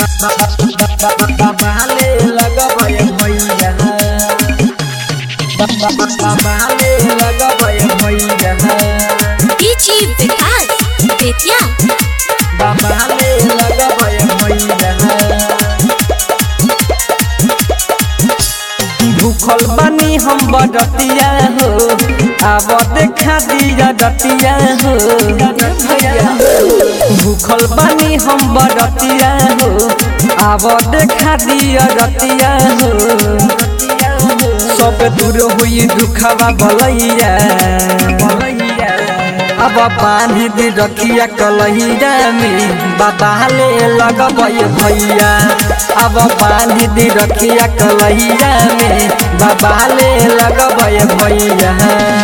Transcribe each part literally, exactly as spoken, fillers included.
बाबाले लगबै भैया बाबाले लगबै भैया डीजे विकास बेतिया बाबाले लगबै भैया भूखल बानी हम बडतिया हो आब देखा दिया डटिया हो भूखल बानी हम बडतिया हो आब देखा दिया डटिया हो सब दूर हुई दुखवा बलैया अब पानी दी रखिया कलहिया में बाबाले लगबै भैया अब पानी दी रखिया कलहिया में बाबाले लगबै भैया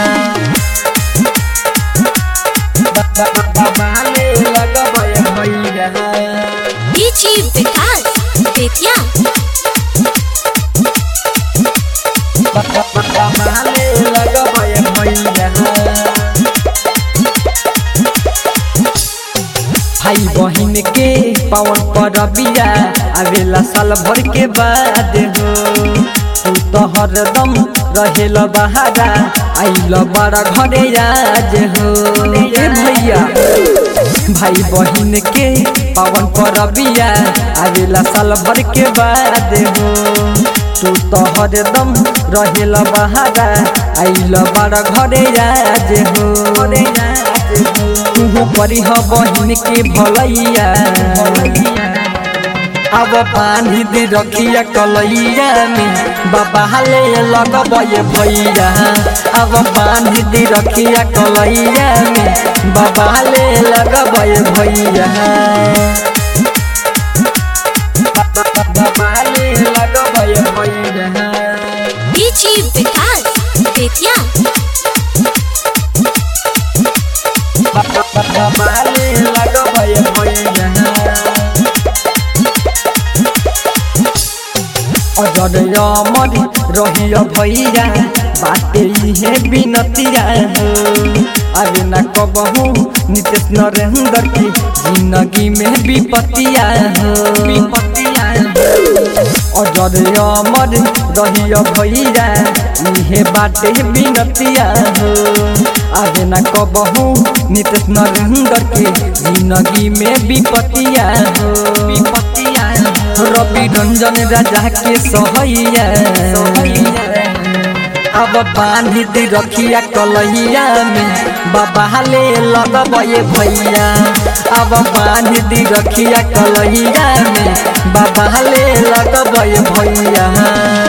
बाबाले लगबै भैया डीजे विकास बेतिया बाबाले लगबै भैया भाई बहन के पावन परबिया आवेला साल भर के बाद हो तू तो हरदम रहेल बहारा आइल बड़ा घरे आज हो ए भैया भाई बहन के पावन परबिया आवेला साल भर के बाद हो तू तो हरदम रहेल बहारा आइल बड़ा घरे आज हो तू परी ह बहन के भलैया अब पानी दे रखिया कलैया में बाबाले लगबै भैया अब पानी दे रखिया कलैया में बाबाले लगबै भैया बाबाले लगबै भैया डीजे विकास बेतिया बाबाले लगबै भैया अजर अमर रहिया भैया बाटे इहे बिनतिया हो अरे न कबहू नितेश नरेंद्र की जिंदगी में विपतिया हो विपतिया अजर अमर रहिया भैया इहे बाटे बिनतिया हो अरे न कबहू नितेश नरेंद्र की जिंदगी में विपतिया हो विपतिया रवि रंजन राजा के सहैया अब पानी दे रखिया कलहिया में बाबाले लगबै भैया अब पानी दे रखिया कलहिया में बाबाले लगबै भैया।